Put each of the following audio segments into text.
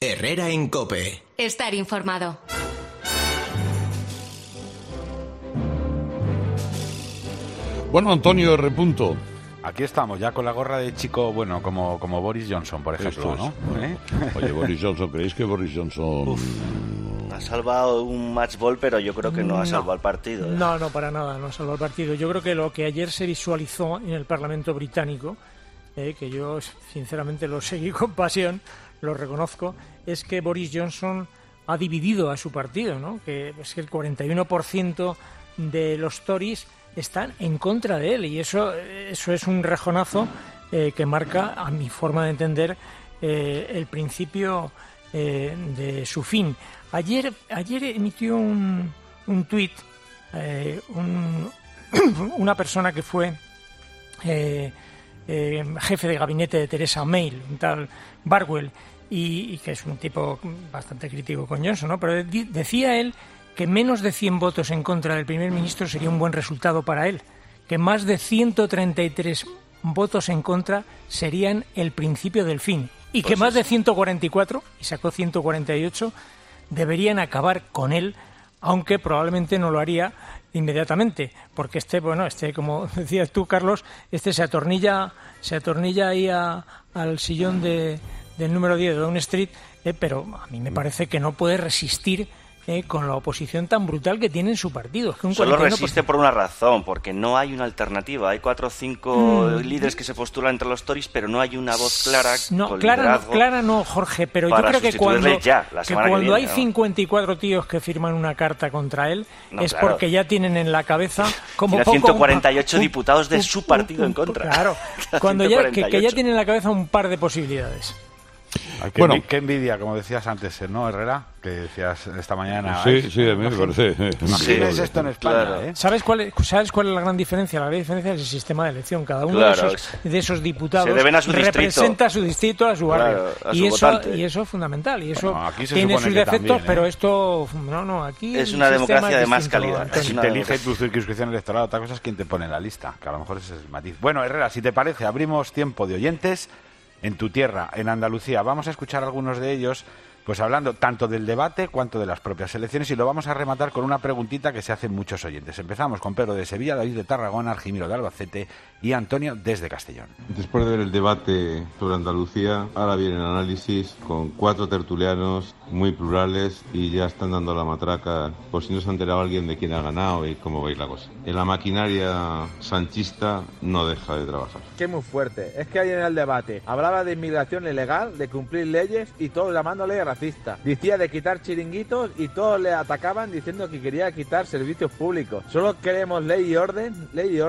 Herrera en COPE. Estar informado. Bueno, Antonio R. Aquí estamos, ya con la gorra de chico, bueno, como Boris Johnson, por ejemplo, ¿no? Oye, Boris Johnson, ¿creéis que Boris Johnson ha salvado un match ball, pero yo creo que no ha salvado el partido? No, para nada, no ha salvado el partido. Yo creo que lo que ayer se visualizó en el Parlamento británico, que yo sinceramente lo seguí con pasión, lo reconozco, es que Boris Johnson ha dividido a su partido, ¿no? Que es que el 41% de los Tories están en contra de él, y eso es un rejonazo que marca, a mi forma de entender, el principio de su fin. Ayer emitió un tuit una persona que fue jefe de gabinete de Theresa May, un tal Barwell, y que es un tipo bastante crítico con Johnson, ¿no? Pero decía él que menos de 100 votos en contra del primer ministro sería un buen resultado para él, que más de 133 votos en contra serían el principio del fin, y que más de 144, y sacó 148, deberían acabar con él, aunque probablemente no lo haría inmediatamente, porque como decías tú, Carlos, se atornilla ahí al sillón del número 10 de Downing Street, pero a mí me parece que no puede resistir con la oposición tan brutal que tiene en su partido. Es que solo resiste por una razón, porque no hay una alternativa. Hay 4 o 5 líderes que se postulan entre los Tories, pero no hay una voz clara. Clara no, Jorge, pero yo creo que cuando hay 54 tíos que firman una carta contra él, porque ya tienen en la cabeza como poco 148 diputados de su partido en contra. Claro, cuando ya tienen en la cabeza un par de posibilidades. Qué envidia, como decías antes, ¿no, Herrera? Que decías esta mañana. Sí, a mí me parece. Imagínese esto en España, claro. ¿Sabes cuál es la gran diferencia? La gran diferencia es el sistema de elección. Cada uno de esos diputados representa a su distrito, a su barrio. Y eso es fundamental. Y eso tiene sus defectos, también, pero esto aquí es una democracia de más calidad. Si te elige tu circunscripción electoral, otra cosa es quién te pone en la lista, que a lo mejor ese es el matiz. Bueno, Herrera, si te parece, abrimos tiempo de oyentes en tu tierra, en Andalucía. Vamos a escuchar algunos de ellos, pues hablando tanto del debate cuanto de las propias elecciones, y lo vamos a rematar con una preguntita que se hacen muchos oyentes. Empezamos con Pedro de Sevilla, David de Tarragona, Argimiro de Albacete y Antonio desde Castellón. Después de ver el debate sobre Andalucía, ahora viene el análisis con 4 tertulianos muy plurales y ya están dando la matraca por si no se ha enterado alguien de quién ha ganado y cómo va a ir la cosa. En la maquinaria sanchista no deja de trabajar. Que muy fuerte. Es que ayer en el debate hablaba de inmigración ilegal, de cumplir leyes y todos llamándole racista. Decía de quitar chiringuitos y todos le atacaban diciendo que quería quitar servicios públicos. Solo queremos ley y orden,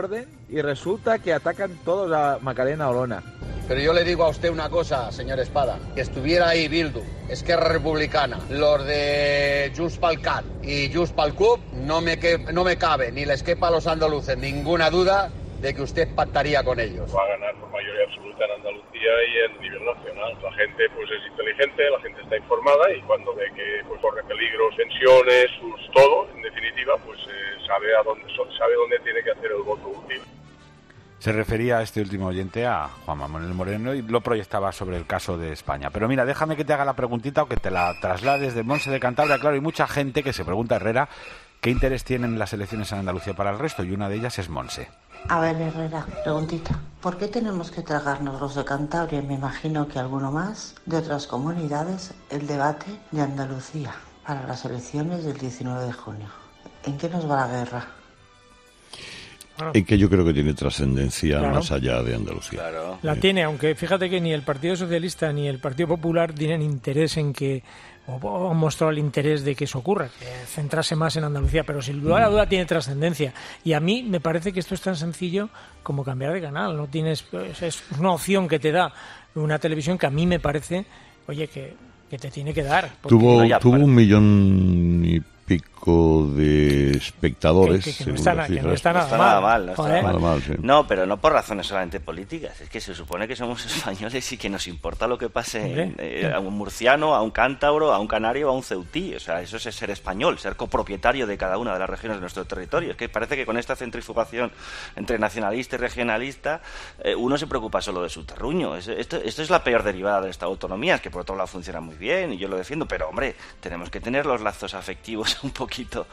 y resulta que atacan todos a Macarena Olona. Pero yo le digo a usted una cosa, señor Espada, que estuviera ahí Bildu, Esquerra Republicana, los de Junts pel Cat y Junts pel CUP, no me cabe, ni les quepa a los andaluces ninguna duda de que usted pactaría con ellos. Va a ganar por mayoría absoluta en Andalucía y en nivel nacional. La gente pues es inteligente, la gente está informada y cuando ve que pues corre peligros, tensiones, todo, en definitiva, pues sabe dónde tiene que hacer el voto útil. Se refería a este último oyente a Juan Manuel Moreno y lo proyectaba sobre el caso de España. Pero mira, déjame que te haga la preguntita o que te la traslades de Monse de Cantabria. Claro, hay mucha gente que se pregunta, Herrera, ¿qué interés tienen las elecciones en Andalucía para el resto? Y una de ellas es Monse. A ver, Herrera, preguntita. ¿Por qué tenemos que tragarnos los de Cantabria, y me imagino que alguno más, de otras comunidades, el debate de Andalucía para las elecciones del 19 de junio? ¿En qué nos va la guerra? Y que yo creo que tiene trascendencia más allá de Andalucía. Claro. La tiene, aunque fíjate que ni el Partido Socialista ni el Partido Popular tienen interés en que, o han mostrado el interés de que eso ocurra, que centrarse más en Andalucía, pero sin lugar a duda tiene trascendencia. Y a mí me parece que esto es tan sencillo como cambiar de canal. No tienes, es una opción que te da una televisión que a mí me parece, oye, que te tiene que dar. Tuvo 1,5 millones pico de espectadores. Que no está nada mal. Sí. No, pero no por razones solamente políticas. Es que se supone que somos españoles y que nos importa lo que pase a un murciano, a un cántabro, a un canario, a un ceutí. O sea, eso es ser español, ser copropietario de cada una de las regiones de nuestro territorio. Es que parece que con esta centrifugación entre nacionalista y regionalista, uno se preocupa solo de su terruño. Esto es la peor derivada de esta autonomía, es que por otro lado funciona muy bien y yo lo defiendo, pero hombre, tenemos que tener los lazos afectivos un poquito,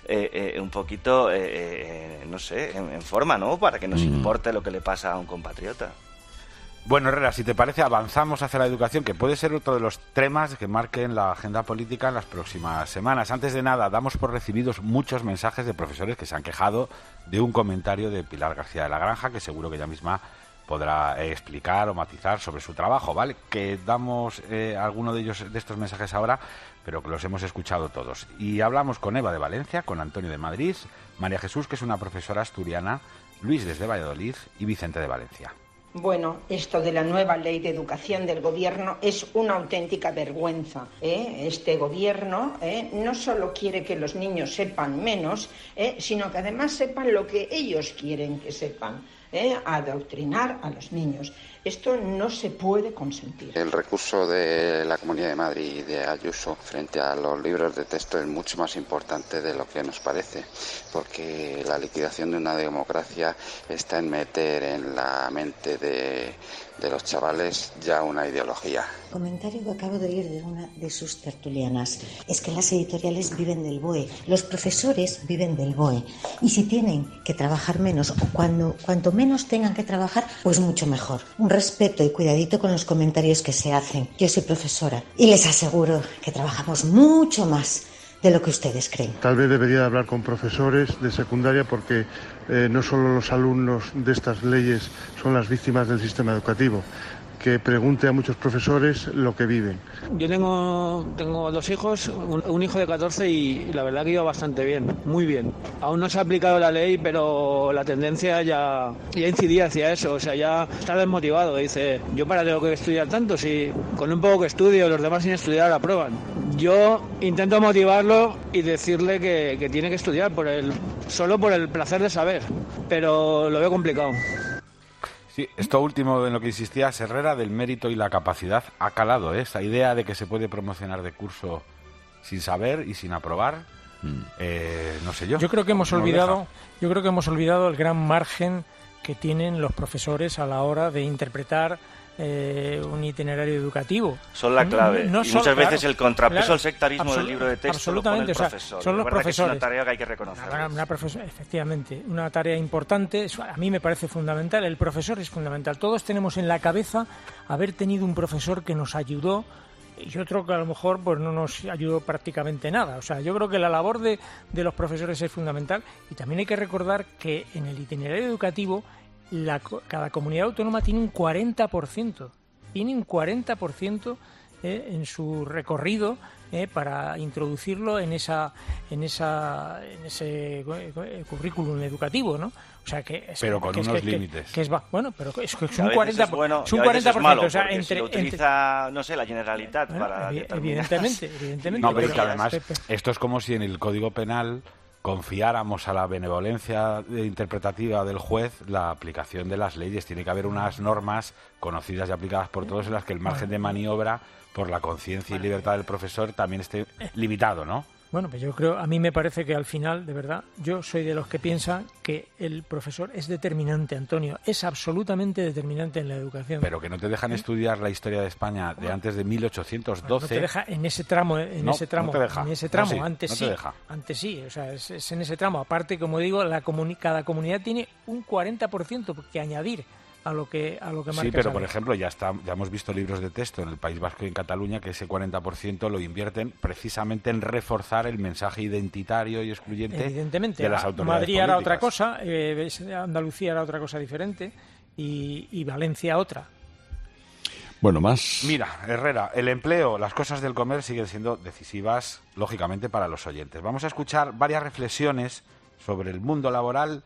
no sé, en forma, ¿no? Para que nos importe lo que le pasa a un compatriota. Bueno, Herrera, si te parece, avanzamos hacia la educación, que puede ser otro de los temas que marquen la agenda política en las próximas semanas. Antes de nada, damos por recibidos muchos mensajes de profesores que se han quejado de un comentario de Pilar García de la Granja, que seguro que ella misma podrá explicar o matizar sobre su trabajo, ¿vale? Que damos alguno de estos mensajes ahora, pero que los hemos escuchado todos. Y hablamos con Eva de Valencia, con Antonio de Madrid, María Jesús, que es una profesora asturiana, Luis desde Valladolid y Vicente de Valencia. Bueno, esto de la nueva ley de educación del gobierno es una auténtica vergüenza. Este gobierno no solo quiere que los niños sepan menos, sino que además sepan lo que ellos quieren que sepan. Adoctrinar a los niños. Esto no se puede consentir. El recurso de la Comunidad de Madrid y de Ayuso frente a los libros de texto es mucho más importante de lo que nos parece, porque la liquidación de una democracia está en meter en la mente de los chavales ya una ideología. Comentario que acabo de oír de una de sus tertulianas es que las editoriales viven del BOE, los profesores viven del BOE, y si tienen que trabajar menos o cuanto menos tengan que trabajar, pues mucho mejor. Un respeto y cuidadito con los comentarios que se hacen. Yo soy profesora y les aseguro que trabajamos mucho más de lo que ustedes creen. Tal vez debería hablar con profesores de secundaria porque no solo los alumnos de estas leyes son las víctimas del sistema educativo. Que pregunte a muchos profesores lo que viven. Yo tengo 2 hijos, un hijo de 14 y la verdad que iba bastante bien, muy bien. Aún no se ha aplicado la ley, pero la tendencia ya incidía hacia eso, o sea, ya está desmotivado. Dice, yo para tengo que estudiar tanto, si con un poco que estudio, los demás sin estudiar aprueban. Yo intento motivarlo y decirle que tiene que estudiar solo por el placer de saber, pero lo veo complicado. Sí, esto último en lo que insistías, Herrera, del mérito y la capacidad, ha calado, ¿eh? Esa idea de que se puede promocionar de curso sin saber y sin aprobar, no sé yo. Yo creo que hemos olvidado el gran margen que tienen los profesores a la hora de interpretar un itinerario educativo. Son la clave. Y muchas veces el contrapeso al sectarismo del libro de texto lo pone el profesor. Son los profesores. Es una tarea que hay que reconocer. Efectivamente, una tarea importante. A mí me parece fundamental. El profesor es fundamental. Todos tenemos en la cabeza haber tenido un profesor que nos ayudó y otro que a lo mejor pues no nos ayudó prácticamente nada. O sea, yo creo que la labor de los profesores es fundamental, y también hay que recordar que en el itinerario educativo cada comunidad autónoma tiene un 40%. Tiene un 40% en su recorrido para introducirlo en ese currículum educativo, ¿no? O sea que pero con unos límites. Bueno, pero es un 40%. Es un 40%. O sea, si lo utiliza, no sé, la Generalitat para evidentemente. No, pero es que además esto es como si en el Código Penal confiáramos a la benevolencia interpretativa del juez la aplicación de las leyes. Tiene que haber unas normas conocidas y aplicadas por todos en las que el margen de maniobra por la conciencia y libertad del profesor también esté limitado, ¿no? Bueno, pues a mí me parece que al final, de verdad, yo soy de los que piensan que el profesor es determinante, Antonio, es absolutamente determinante en la educación. Pero que no te dejan estudiar la historia de España de antes de 1812. No te deja en ese tramo, no te deja. Antes sí, o sea, es en ese tramo. Aparte, como digo, cada comunidad tiene un 40% que añadir a lo que marca. Sí, pero por ejemplo, ya hemos visto libros de texto en el País Vasco y en Cataluña que ese 40% lo invierten precisamente en reforzar el mensaje identitario y excluyente de las autoridades Madrid políticas. Era otra cosa, Andalucía era otra cosa diferente y Valencia otra. Bueno, más. Mira, Herrera, el empleo, las cosas del comer siguen siendo decisivas, lógicamente, para los oyentes. Vamos a escuchar varias reflexiones sobre el mundo laboral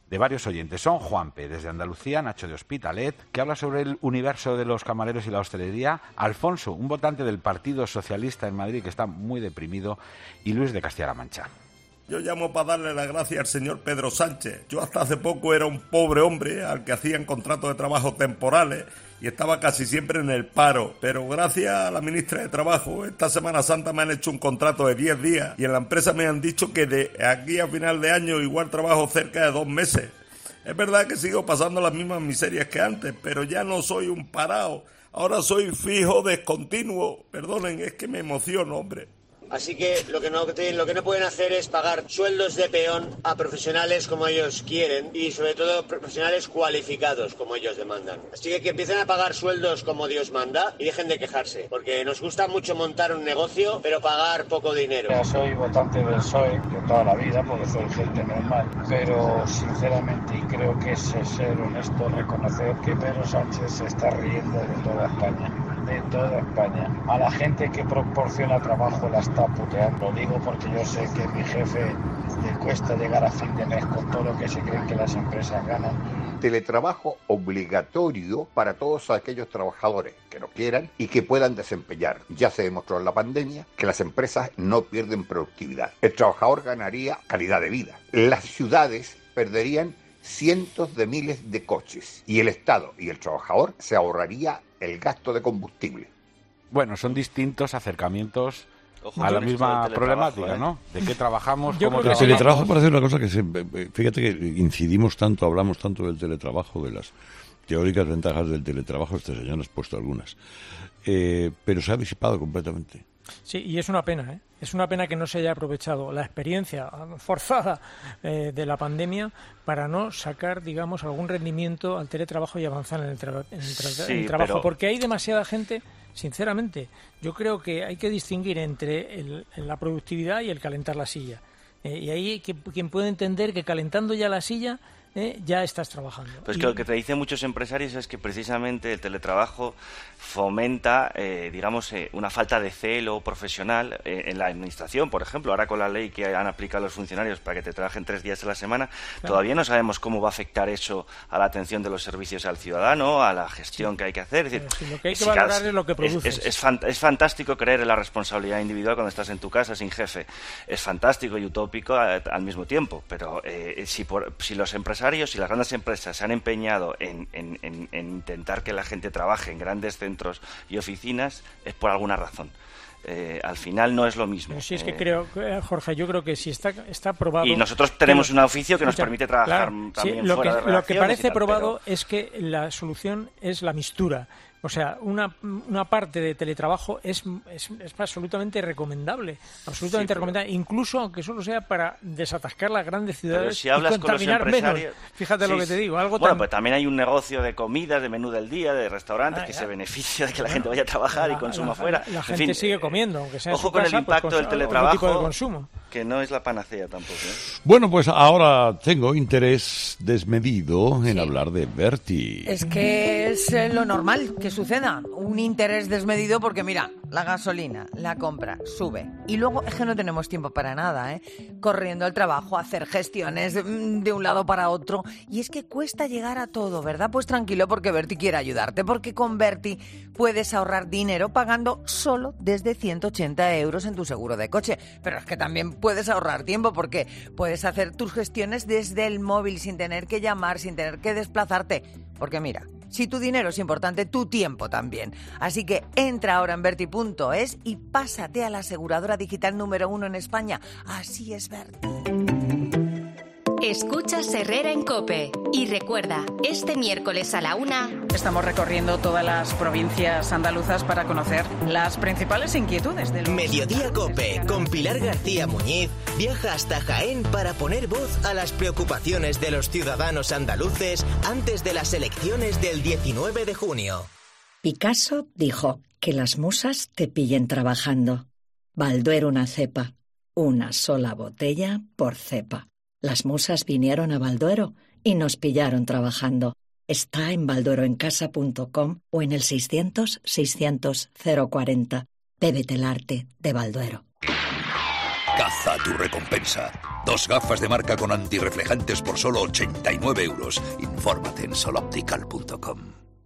de varios oyentes. Son Juanpe, desde Andalucía, Nacho de Hospitalet, que habla sobre el universo de los camareros y la hostelería, Alfonso, un votante del Partido Socialista en Madrid que está muy deprimido, y Luis de Castilla-La Mancha. Yo llamo para darle las gracias al señor Pedro Sánchez. Yo hasta hace poco era un pobre hombre al que hacían contratos de trabajo temporales y estaba casi siempre en el paro. Pero gracias a la ministra de Trabajo, esta Semana Santa me han hecho un contrato de 10 días y en la empresa me han dicho que de aquí a final de año igual trabajo cerca de 2 meses. Es verdad que sigo pasando las mismas miserias que antes, pero ya no soy un parado. Ahora soy fijo descontinuo. Perdonen, es que me emociono, hombre. Así que lo que no pueden hacer es pagar sueldos de peón a profesionales como ellos quieren y sobre todo profesionales cualificados como ellos demandan. Así que empiecen a pagar sueldos como Dios manda y dejen de quejarse, porque nos gusta mucho montar un negocio, pero pagar poco dinero. Ya soy votante del PSOE de toda la vida, porque soy gente normal, pero sinceramente, y creo que es ser honesto, reconocer que Pedro Sánchez se está riendo de toda España. De toda España. A la gente que proporciona trabajo la está puteando. Lo digo porque yo sé que a mi jefe le cuesta llegar a fin de mes con todo lo que se creen que las empresas ganan. Teletrabajo obligatorio para todos aquellos trabajadores que lo quieran y que puedan desempeñar. Ya se demostró en la pandemia que las empresas no pierden productividad. El trabajador ganaría calidad de vida. Las ciudades perderían cientos de miles de coches y el Estado y el trabajador se ahorraría el gasto de combustible. Bueno, son distintos acercamientos a la misma problemática, ¿no? De qué trabajamos, cómo trabajamos. El teletrabajo parece una cosa que fíjate que incidimos tanto, hablamos tanto del teletrabajo, de las teóricas ventajas del teletrabajo, este señor ha expuesto algunas, pero se ha disipado completamente. Sí, y es una pena, ¿eh? Es una pena que no se haya aprovechado la experiencia forzada de la pandemia para no sacar, digamos, algún rendimiento al teletrabajo y avanzar en el trabajo. Pero... Porque hay demasiada gente, sinceramente, yo creo que hay que distinguir entre la productividad y el calentar la silla. Y ahí quien puede entender que calentando ya la silla ya estás trabajando. Pues que lo que te dicen muchos empresarios es que precisamente el teletrabajo fomenta, una falta de celo profesional en la administración, por ejemplo. Ahora con la ley que han aplicado los funcionarios para que te trabajen 3 días a la semana, claro, todavía no sabemos cómo va a afectar eso a la atención de los servicios al ciudadano, a la gestión que hay que hacer. Es decir, sí, lo que hay que valorar es lo que produces. Es fantástico creer en la responsabilidad individual cuando estás en tu casa sin jefe. Es fantástico y utópico al mismo tiempo, pero si los empresarios y las grandes empresas se han empeñado en intentar que la gente trabaje en grandes centros y oficinas, es por alguna razón. Al final no es lo mismo. Pero sí, es que creo, Jorge, yo creo que si está probado... Y nosotros tenemos un oficio que nos permite trabajar también sí, fuera de redacciones. Lo que parece probado es que la solución es la mistura. O sea, una parte de teletrabajo es absolutamente recomendable, recomendable, incluso aunque solo sea para desatascar las grandes ciudades si hablas y contaminar con los menos. Fíjate lo que te digo. Pues también hay un negocio de comida, de menú del día, de restaurantes que se beneficia de que la gente vaya a trabajar y consuma fuera. La gente sigue comiendo, aunque sea en ojo su casa, con el impacto del teletrabajo, tipo de consumo. Que no es la panacea tampoco. Bueno, pues ahora tengo interés desmedido en hablar de Berti. Es que es lo normal que suceda, un interés desmedido porque mira, la gasolina, la compra, sube y luego es que no tenemos tiempo para nada, corriendo al trabajo, hacer gestiones de un lado para otro y es que cuesta llegar a todo, ¿verdad? Pues tranquilo porque Berti quiere ayudarte, porque con Berti puedes ahorrar dinero pagando solo desde 180 euros en tu seguro de coche, pero es que también puedes ahorrar tiempo porque puedes hacer tus gestiones desde el móvil sin tener que llamar, sin tener que desplazarte, porque mira, si tu dinero es importante, tu tiempo también. Así que entra ahora en Berti.es y pásate a la aseguradora digital número 1 en España. Así es, Berti. Escuchas Herrera en COPE. Y recuerda, este miércoles a la 1... Estamos recorriendo todas las provincias andaluzas para conocer las principales inquietudes del Mediodía COPE, con Pilar García Muñiz, viaja hasta Jaén para poner voz a las preocupaciones de los ciudadanos andaluces antes de las elecciones del 19 de junio. Picasso dijo que las musas te pillen trabajando. Balduero una cepa, una sola botella por cepa. Las musas vinieron a Balduero y nos pillaron trabajando. Está en baldueroencasa.com o en el 600-600-040. Bébete el arte de Balduero. Caza tu recompensa. 2 gafas de marca con antirreflejantes por solo 89 euros. Infórmate en soloptical.com.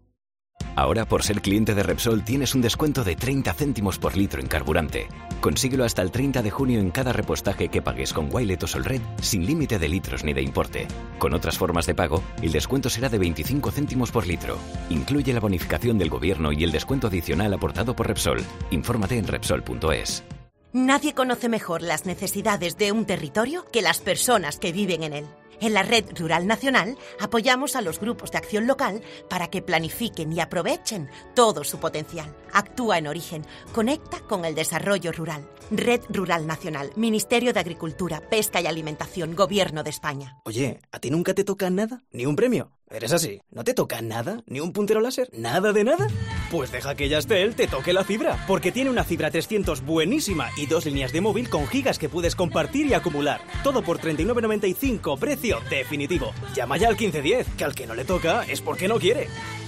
Ahora, por ser cliente de Repsol, tienes un descuento de 30 céntimos por litro en carburante. Consíguelo hasta el 30 de junio en cada repostaje que pagues con Wilet o Solred, sin límite de litros ni de importe. Con otras formas de pago, el descuento será de 25 céntimos por litro. Incluye la bonificación del gobierno y el descuento adicional aportado por Repsol. Infórmate en Repsol.es. Nadie conoce mejor las necesidades de un territorio que las personas que viven en él. En la Red Rural Nacional apoyamos a los grupos de acción local para que planifiquen y aprovechen todo su potencial. Actúa en origen, conecta con el desarrollo rural. Red Rural Nacional, Ministerio de Agricultura, Pesca y Alimentación, Gobierno de España. Oye, ¿a ti nunca te toca nada? ¿Ni un premio? ¿Eres así? ¿No te toca nada? ¿Ni un puntero láser? ¿Nada de nada? Pues deja que Yastel te toque la fibra, porque tiene una fibra 300 buenísima y 2 líneas de móvil con gigas que puedes compartir y acumular. Todo por 39,95, precio definitivo. Llama ya al 1510, que al que no le toca es porque no quiere.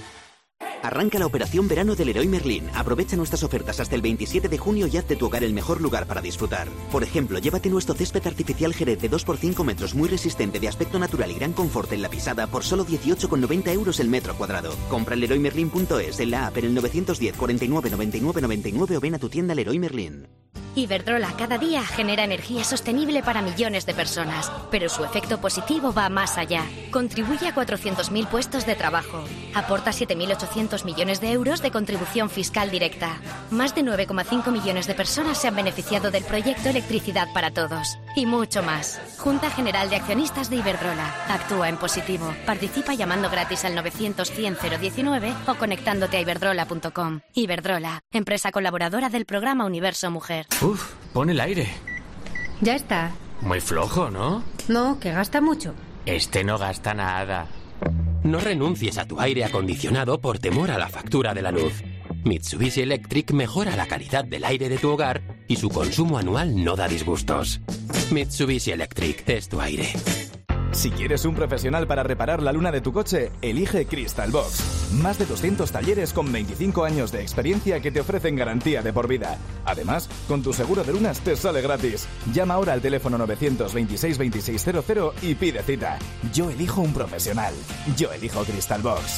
Arranca la operación verano del Leroy Merlin. Aprovecha nuestras ofertas hasta el 27 de junio y haz de tu hogar el mejor lugar para disfrutar. Por ejemplo, llévate nuestro césped artificial Jerez de 2 por 5 metros, muy resistente, de aspecto natural y gran confort en la pisada, por solo 18,90 euros el metro cuadrado. Compra en leroymerlin.es, en la app, en el 910 49 99 99 o ven a tu tienda Leroy Merlin. Iberdrola cada día genera energía sostenible para millones de personas, pero su efecto positivo va más allá. Contribuye a 400.000 puestos de trabajo. Aporta 7.800 millones de euros de contribución fiscal directa. Más de 9,5 millones de personas se han beneficiado del proyecto Electricidad para Todos. Y mucho más. Junta General de Accionistas de Iberdrola. Actúa en positivo. Participa llamando gratis al 900-100-019 o conectándote a iberdrola.com. Iberdrola, empresa colaboradora del programa Universo Mujer. Uf, pon el aire. Ya está. Muy flojo, ¿no? No, que gasta mucho. Este no gasta nada. No renuncies a tu aire acondicionado por temor a la factura de la luz. Mitsubishi Electric mejora la calidad del aire de tu hogar y su consumo anual no da disgustos. Mitsubishi Electric es tu aire. Si quieres un profesional para reparar la luna de tu coche, elige Crystal Box. Más de 200 talleres con 25 años de experiencia que te ofrecen garantía de por vida. Además, con tu seguro de lunas te sale gratis. Llama ahora al teléfono 926 2600 y pide cita. Yo elijo un profesional. Yo elijo Crystal Box.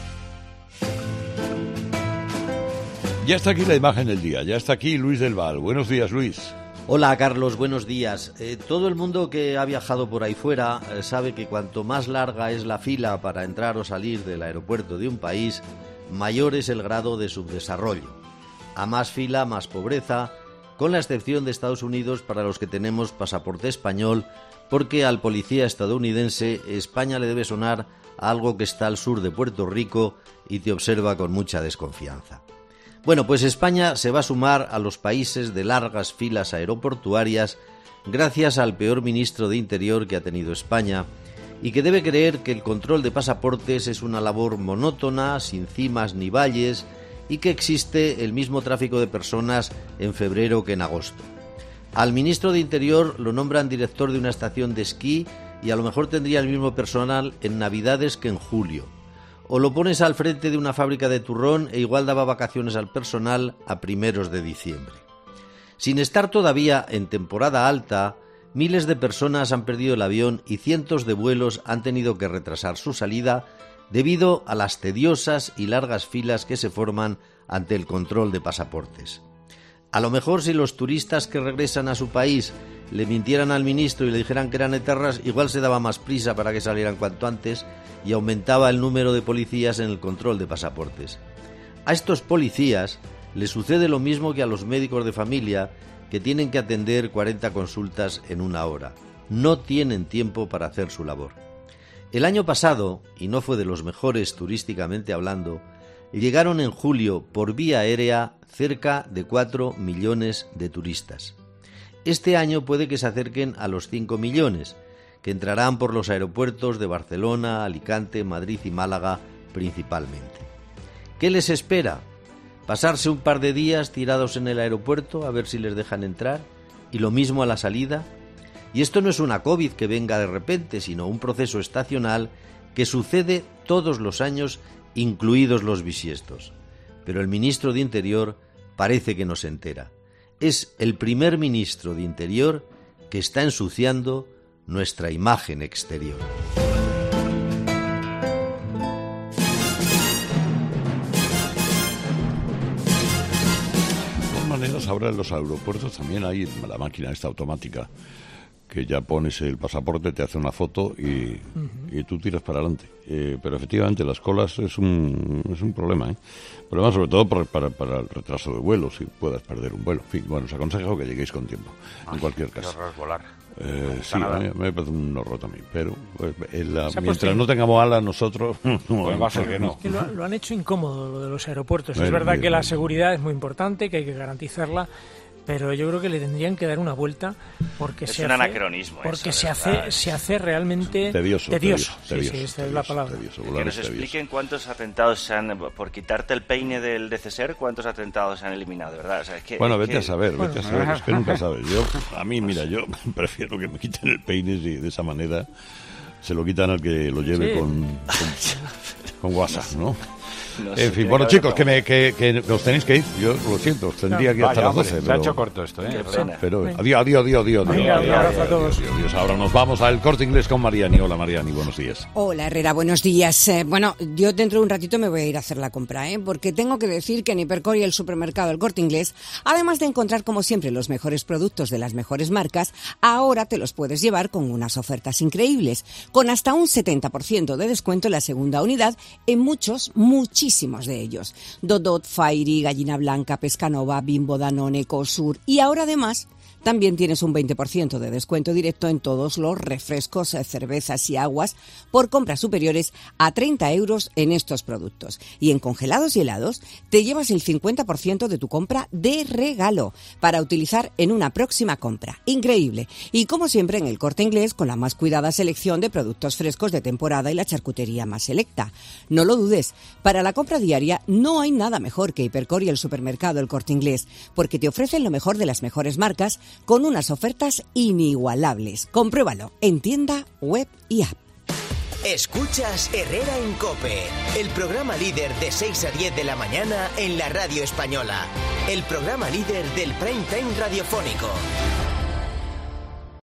Ya está aquí la imagen del día. Ya está aquí Luis del Val. Buenos días, Luis. Hola Carlos, buenos días. Todo el mundo que ha viajado por ahí fuera sabe que cuanto más larga es la fila para entrar o salir del aeropuerto de un país, mayor es el grado de subdesarrollo. A más fila, más pobreza, con la excepción de Estados Unidos para los que tenemos pasaporte español, porque al policía estadounidense España le debe sonar a algo que está al sur de Puerto Rico y te observa con mucha desconfianza. Bueno, pues España se va a sumar a los países de largas filas aeroportuarias gracias al peor ministro de Interior que ha tenido España y que debe creer que el control de pasaportes es una labor monótona, sin cimas ni valles y que existe el mismo tráfico de personas en febrero que en agosto. Al ministro de Interior lo nombran director de una estación de esquí y a lo mejor tendría el mismo personal en Navidades que en julio. O lo pones al frente de una fábrica de turrón e igual daba vacaciones al personal a primeros de diciembre. Sin estar todavía en temporada alta, miles de personas han perdido el avión y cientos de vuelos han tenido que retrasar su salida debido a las tediosas y largas filas que se forman ante el control de pasaportes. A lo mejor si los turistas que regresan a su país le mintieran al ministro y le dijeran que eran etarras, igual se daba más prisa para que salieran cuanto antes y aumentaba el número de policías en el control de pasaportes. A estos policías les sucede lo mismo que a los médicos de familia que tienen que atender 40 consultas en una hora. No tienen tiempo para hacer su labor. El año pasado, y no fue de los mejores turísticamente hablando, llegaron en julio por vía aérea cerca de 4 millones de turistas. Este año puede que se acerquen a los 5 millones, que entrarán por los aeropuertos de Barcelona, Alicante, Madrid y Málaga principalmente. ¿Qué les espera? ¿Pasarse un par de días tirados en el aeropuerto a ver si les dejan entrar? ¿Y lo mismo a la salida? Y esto no es una COVID que venga de repente, sino un proceso estacional que sucede todos los años, incluidos los bisiestos. Pero el ministro de Interior parece que no se entera. Es el primer ministro de Interior que está ensuciando nuestra imagen exterior. De todas maneras, ahora en los aeropuertos también hay la máquina esta automática, que ya pones el pasaporte, te hace una foto y tú tiras para adelante. Pero efectivamente las colas es un problema, ¿eh? Problema sobre todo para el retraso de vuelo, si puedas perder un vuelo. En fin, bueno, os aconsejo que lleguéis con tiempo, en cualquier caso. Qué horror volar. Sí, a mí me parece un horror también, pero mientras no tengamos alas nosotros, pues va a ser que no. Es que lo han hecho incómodo lo de los aeropuertos. Es verdad que la seguridad es muy importante, que hay que garantizarla, pero yo creo que le tendrían que dar una vuelta porque es un anacronismo. Porque se hace realmente tedioso. Sí, esa es la palabra. Que nos expliquen cuántos atentados se han, por quitarte el peine del DCSER, cuántos atentados se han eliminado, de verdad. O sea, vete a saber, es que nunca sabes. Yo prefiero que me quiten el peine si de esa manera se lo quitan al que lo lleve con WhatsApp, ¿no? En fin, bueno, chicos, que os tenéis que ir. Yo lo siento, os tendría que ir hasta las 12. Se ha hecho corto esto, ¿eh? Pero adiós. Adiós. Ahora nos vamos al Corte Inglés con Mariani. Hola, Mariani, buenos días. Hola, Herrera, buenos días. Bueno, yo dentro de un ratito me voy a ir a hacer la compra, porque tengo que decir que en Hipercor y el supermercado El Corte Inglés, además de encontrar como siempre los mejores productos de las mejores marcas, ahora te los puedes llevar con unas ofertas increíbles, con hasta un 70% de descuento en la segunda unidad en muchísimos de ellos. Dodot, Fairy, Gallina Blanca, Pescanova, Bimbo, Danone, Ecosur, y ahora además también tienes un 20% de descuento directo en todos los refrescos, cervezas y aguas por compras superiores a 30 euros en estos productos. Y en congelados y helados te llevas el 50% de tu compra de regalo para utilizar en una próxima compra. Increíble. Y como siempre en El Corte Inglés, con la más cuidada selección de productos frescos de temporada y la charcutería más selecta. No lo dudes, para la compra diaria no hay nada mejor que Hipercor y el supermercado El Corte Inglés, porque te ofrecen lo mejor de las mejores marcas con unas ofertas inigualables. Compruébalo en tienda, web y app. Escuchas Herrera en COPE, el programa líder de 6 a 10 de la mañana en la radio española. El programa líder del prime time radiofónico.